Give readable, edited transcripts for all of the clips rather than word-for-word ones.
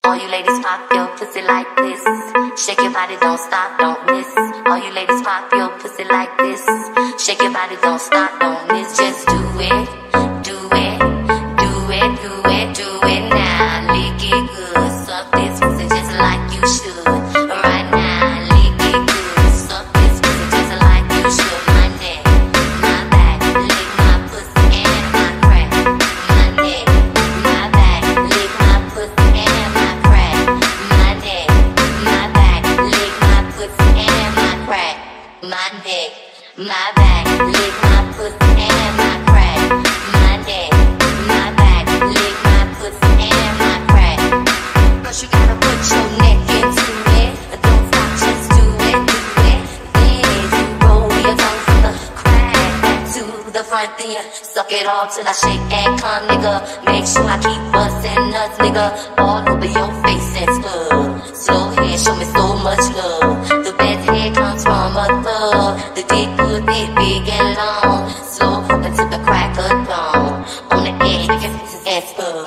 All you ladies pop your pussy like this. Shake your body, don't stop, don't miss. All you ladies pop your pussy like this. Shake your body, don't stop, don't miss. Just do it, do it, do it, do it, do it now. Lick it good, suck this pussy just like you should. Right now, lick it good, suck this pussy just like you should. My neck, my back, lick my pussy and my crack. My neck, my back, lick my pussy and my crack. My neck, my back, lick my pussy and my crack. My neck, my back, lick my pussy and my crack. My neck, my back, lick my pussy and my crack. First you gotta put your neck into it. Don't stop, just do it, do it. Then you roll your tongue from the crack back to the front. Then you suck it all till I shake and come, nigga. Make sure I keep busting nuts, nigga. All over your face and scrub. Slow head, show me so much love. The best head comes from a thug. The dick good, thick, big and long. Slow until the crack of dawn. On the edge, make your faces and scrub.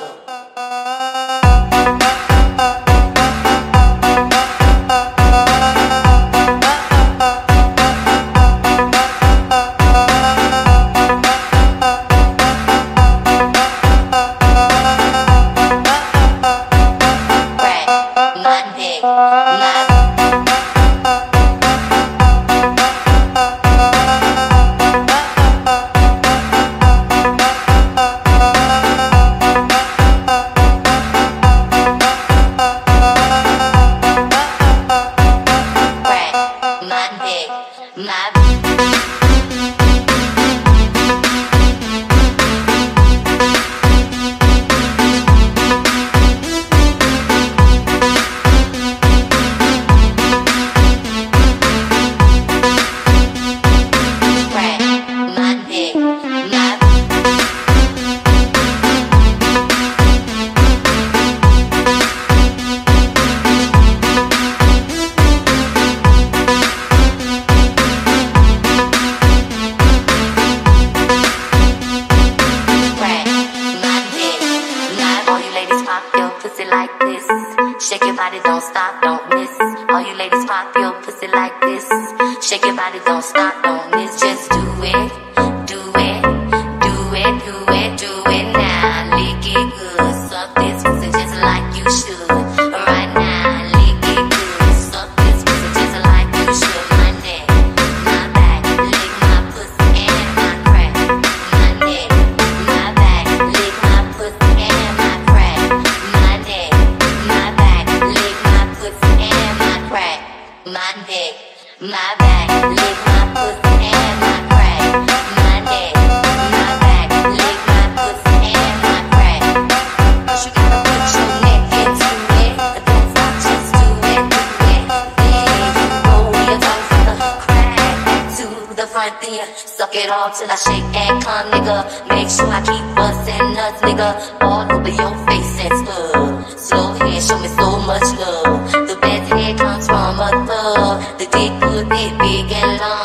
Like this, shake your body, don't stop, don't miss. All you ladies pop your pussy like this. Shake your body, don't stop, don't miss. Just do it, do it, do it, do it, do it now. Lick it good, suck this pussy just like you should. Right now, lick it good, suck this pussy just like you should. My neck, my back, lick my pussy and my crack. My neck, my back, lick my pussy and my crack. My neck, my back, lick my pussy and my crack. My neck, my back, lick my pussy and my crack. My neck, my back, lick my pussy and my crack. First you gotta put your neck into it. Don't stop, just do it, do it. Then you roll your tongue from the crack back to the front. Then you suck it all till I shake and come, nigga. Make sure I keep busting nuts, nigga. All over your face and scrub. Slow head, show me so much love. The best head comes from a thug. The dick good, thick, big and long.